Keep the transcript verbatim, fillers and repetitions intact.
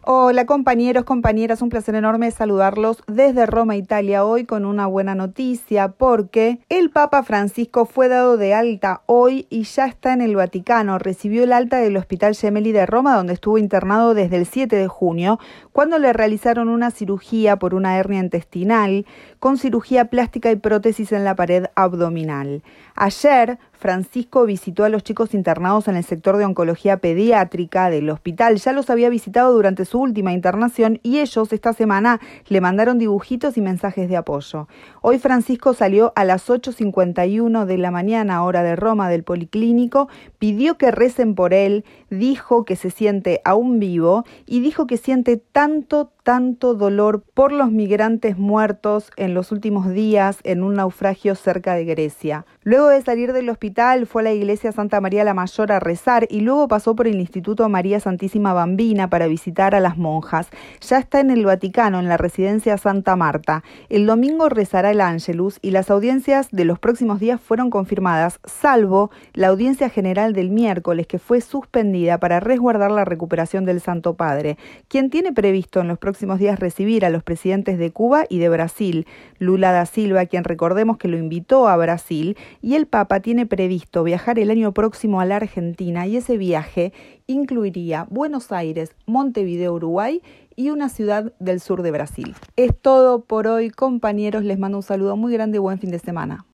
Hola compañeros, compañeras, un placer enorme saludarlos desde Roma, Italia, hoy con una buena noticia porque el Papa Francisco fue dado de alta hoy y ya está en el Vaticano. Recibió el alta del Hospital Gemelli de Roma, donde estuvo internado desde el siete de junio, cuando le realizaron una cirugía por una hernia intestinal, con cirugía plástica y prótesis en la pared abdominal. Ayer, Francisco visitó a los chicos internados en el sector de oncología pediátrica del hospital. Ya los había visitado durante su última internación y ellos esta semana le mandaron dibujitos y mensajes de apoyo. Hoy Francisco salió a las ocho cincuenta y uno de la mañana, hora de Roma, del policlínico, pidió que recen por él, dijo que se siente aún vivo y dijo que siente tanto, tanto dolor por los migrantes muertos en los últimos días en un naufragio cerca de Grecia. Luego de salir del hospital fue a la iglesia Santa María la Mayor a rezar y luego pasó por el Instituto María Santísima Bambina para visitar a las monjas. Ya está en el Vaticano, en la residencia Santa Marta. El domingo rezará el Ángelus y las audiencias de los próximos días fueron confirmadas, salvo la audiencia general del miércoles, que fue suspendida para resguardar la recuperación del Santo Padre, quien tiene previsto en los próximos días recibir a los presidentes de Cuba y de Brasil. Lula da Silva, quien recordemos que lo invitó a Brasil, y el Papa tiene previsto viajar el año próximo a la Argentina, y ese viaje incluiría Buenos Aires, Montevideo, Uruguay y una ciudad del sur de Brasil. Es todo por hoy, compañeros. Les mando un saludo muy grande y buen fin de semana.